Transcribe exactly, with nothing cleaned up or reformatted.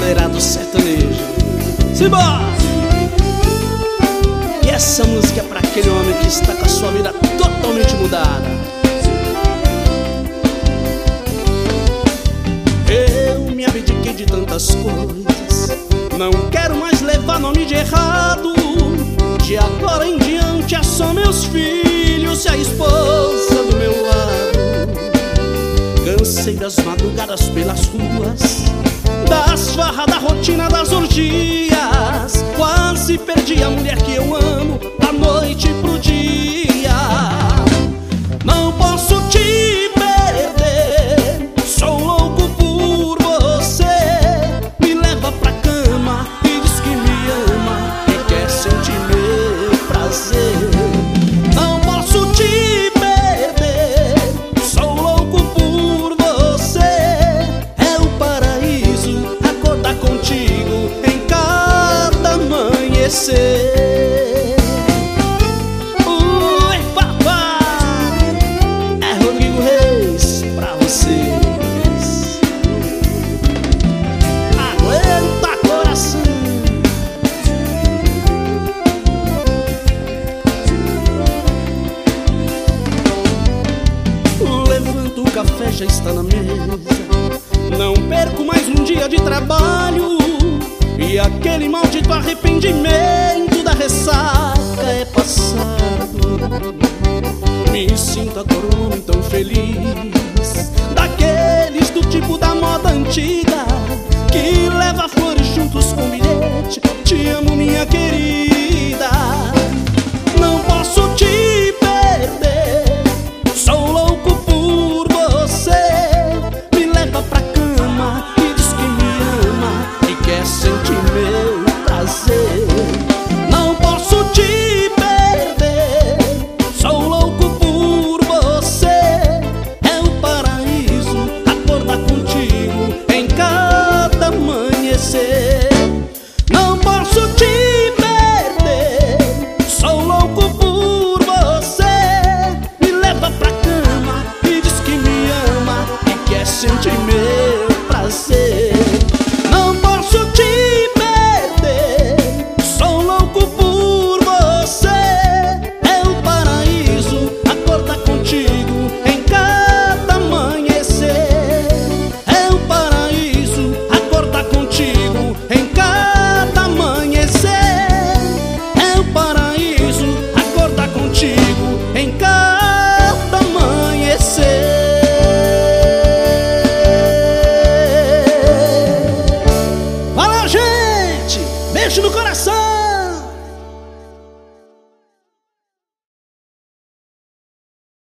galera do sertanejo. Simbora! E essa música é pra aquele homem que está com a sua vida totalmente mudada. Eu me abdiquei de tantas coisas, não quero mais levar nome de errado. De agora em diante é só meus filhos e a esposa do meu lado. Cansei das madrugadas pelas ruas, das farras, da rotina, das orgias. Quase perdi a mulher que eu amo, da noite pro dia. Não posso te perder, sou louco por você. Me leva pra cama e diz que me ama e quer sentir meu prazer. Não posso te perder, sou louco por você. É o paraíso acordar contigo em cada amanhecer. Ui, papai, é Rodrigo Reis pra vocês. Aguenta, coração. Levanto, o café já está na mesa. Não perco mais um dia de trabalho, e aquele maldito arrependimento da ressaca é passado. Me sinto agora um homem tão feliz, daqueles do tipo da moda antiga, que leva flores juntos com bilhete: te amo, minha querida. Não posso te perder, sou louco por você. Me leva pra cama e diz que me ama e quer sentir meu prazer. Não posso te perder, sou louco por você. É o paraíso acordar contigo em cada amanhecer. Não posso te perder, sou louco por você. Me leva pra cama e diz que me ama e quer sentir meu prazer. Não posso te perder, sou louco por você. É o paraíso acordar contigo em cada amanhecer. É o paraíso acordar contigo em cada amanhecer. É o paraíso acordar contigo em cada amanhecer. Valeu, gente! Beijo no coração!